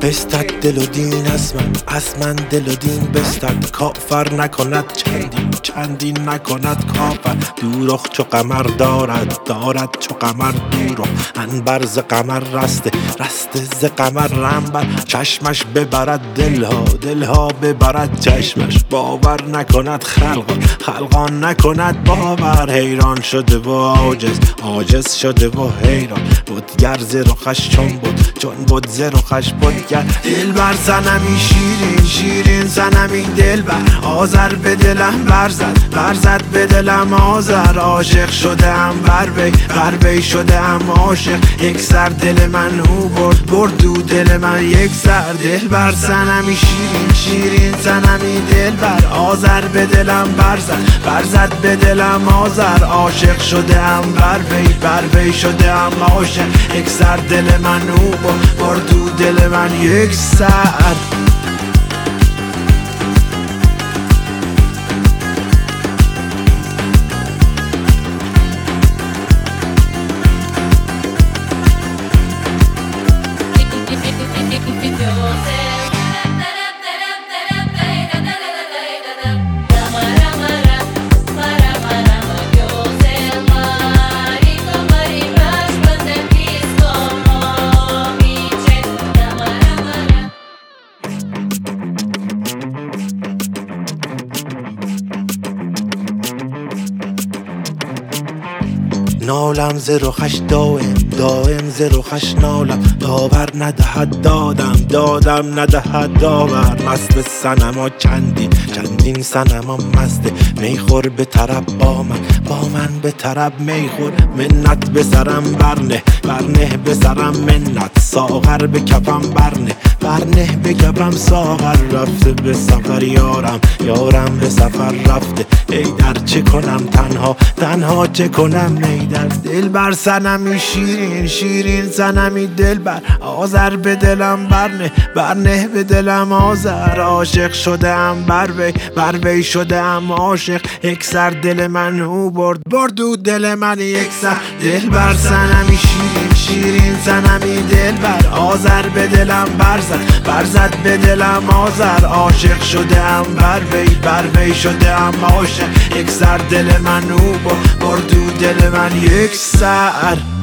بستد دل و دین از من دل و دین بستد. کافر نکند چندین نکند کافر. دوروخ چو قمر دارد چو قمر دوروخ. انبر ز قمر رسته ز قمر رنبر. چشمش ببرد دلها ببرد چشمش. باور نکند خلقان نکند باور. حیران شده و عاجز شده و حیران. بودگر ز رخش چون بود ز رخش بودگر. دلبر صنمی شیرین صنمی دلبر. آذر به دلم برزد به دلم آذر. عاشق شدم بر وی شدم عاشق. یک سر دل من او برد دو دل من یک سر. دلبر صنمی شیرین صنمی دلبر. آذر به دلم برزد به دلم آذر. عاشق شدم بر وی شدم عاشق. یک سر دل من او برد دو دل من یک سر. نالم ز رخش دائم ز رخش نالم. داور ندهد دادم ندهد داور. مست صنما چندین صنما مسته. میخور به طرب با من به طرب میخور. منت به سرم برنه به سرم منت. ساغر به کفم برنه به کفم ساغر. رفته به سفر یارم به سفر رفته. ای در چه کنم تنها چه کنم ای در. دلبر صنمی شیرین صنمی دلبر. آذر به دلم برنه به دلم آذر. عاشق شدم بر وی شدم عاشق. یک سر دل من او برد دو دل من یک سر. دلبر صنمی شیرین صنمی دلبر. آذر به دلم برزد به دلم آذر. عاشق شدم بر وی شدم عاشق. یک سر دل من او برد دو دل من یک سر.